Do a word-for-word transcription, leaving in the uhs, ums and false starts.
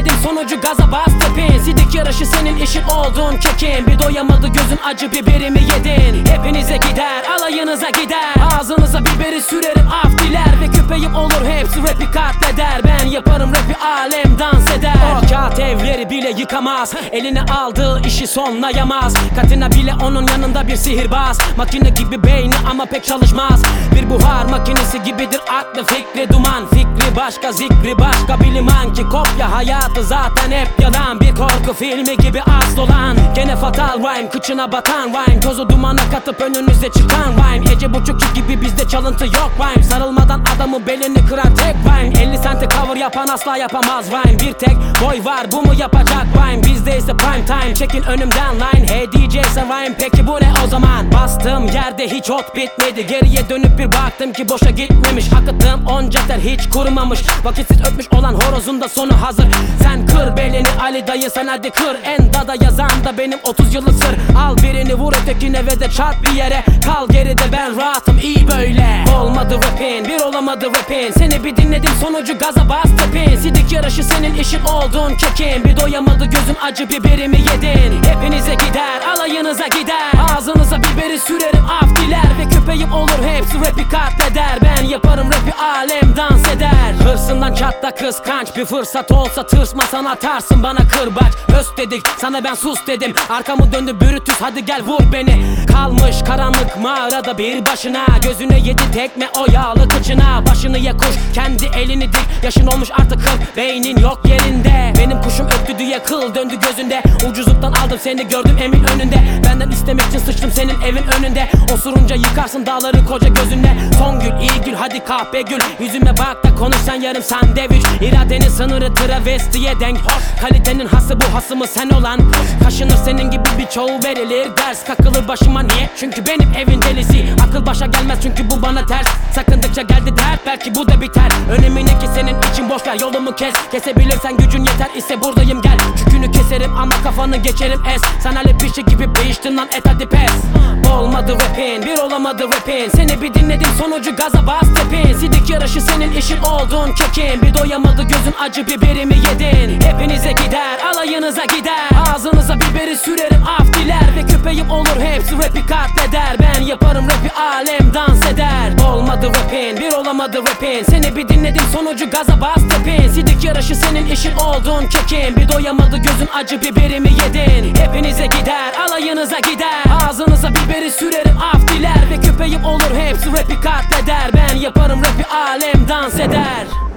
dinledim sonucu gaza bastı pin. Sidik yarışı senin işin oldun kekin. Bir doyamadı gözün acı biberimi yedin. Hepinize gider alayınıza gider. Ağzınıza biberi sürerim af diler. Ve köpeğim olur hepsi rapi katleder. Ben yaparım rapi alem dans eder. O kağıt evleri bile yıkamaz. Eline aldığı işi sonlayamaz. Katina bile onun yanında bir sihirbaz. Makine gibi beyni ama pek çalışmaz. Bir buhar makinesi gibidir aklı fikri duman. Fikri başka zikri başka biliman ki kopya hayatı zaten hep yalan. Bir korku filmi gibi asıl olan. Gene fatal rhyme kıçına batan rhyme. Tozu dumana katıp önünüze çıkan rhyme. Ece buçukçu gibi bizde çalıntı yok rhyme. Sarılmadan adamı belini kırar tek rhyme. elli sente cover yapan asla yapamaz rhyme. Bir tek boy var bu mu yapacak rhyme. Bizde ise prime time çekin önümden line. Hey D J sen rhyme peki bu ne o zaman? Bastığım yerde hiç ot bitmedi. Geriye dönüp bir baktım ki boşa gitmemiş. Akıttığım onca ter hiç kurumamış. Vakitsiz öpmüş olan horozun da sonu hazır. Sen kır belini Ali dayı sen hadi kır. En dada yazan da benim otuz yıllık sır. Al birini vur ötekine ve de çarp bir yere. Kal geride ben rahatım iyi böyle. Olmadı rapin bir olamadı rapin. Seni bir dinledim sonucu gaza bastı pin. Sidik yarışı senin işin oldun kekin. Bir doyamadı gözün acı biberimi yedin. Hepinize gider alayınıza gider. Ağzınıza biberi sürerim af diler. Ve köpeğim olur hepsi rapi katleder. Ben yaparım rapi alem dans eder. Hırsından çatla kıskanç bir fırsat olsa tırsmasan atarsın bana kırbaç. Höst dedik sana ben sus dedim. Arkamı döndü Brutus hadi gel vur beni. Kalmış karanlık mağarada bir başına. Gözüne yedi tekme o yağlı kıçına. Başını ye kuş kendi elini dik. Yaşın olmuş artık kırk beynin yok yerinde. Benim kuşum öttü diye kıl döndü gözünde. Ucuzluktan aldım seni gördüm emin önünde. Benden istemek için sıçtım senin evin önünde. Osurunca yıkarsın dağları koca gözünle. Son gül iyi gül hadi kahpe gül. Yüzüme bak da konuş sen yarım sandviç. İradenin sınırı travestiye denk. Kalitenin hası bu hasımı sen olan. Kaşınır senin gibi birçoğu verilir. Ders kakılır başıma niye? Çünkü benim evin delisi. Akıl başa gelmez çünkü bu bana ters. Sakındıkça geldi dert belki bu da biter. Önemli ne ki senin için boş ver yolumu kes. Kesebilirsen gücün yeter ise buradayım gel. Çükünü keserim ama kafanı geçerim es. Sen hele pişi gibi değiştin lan et hadi pes. Olmadı rapin bir olamadı rapin. Seni bir dinledim sonucu gaza bastı pin. Sidik yarışı senin işin oldun kekin. Bir doyamadı gözün acı biberimi yedin. Hepinize gider alayınıza gider. Ağzınıza biberi sürerim af diler. Ve köpeğim olur hepsi rapi katleder. Ben yaparım rapi alem dans eder. Olmadı rapin bir olamadı rapin. Seni bir dinledim sonucu gaza bastı pin. Sidik yarışı senin işin oldun kekin. Bir doyamadı gözün acı biberimi yedin. Hepinize gider alayınıza gider. Ağzınıza biberi sürerim af diler. Ve köpeğim olur hepsi rapi katleder. Ben yaparım rapi alem dans eder.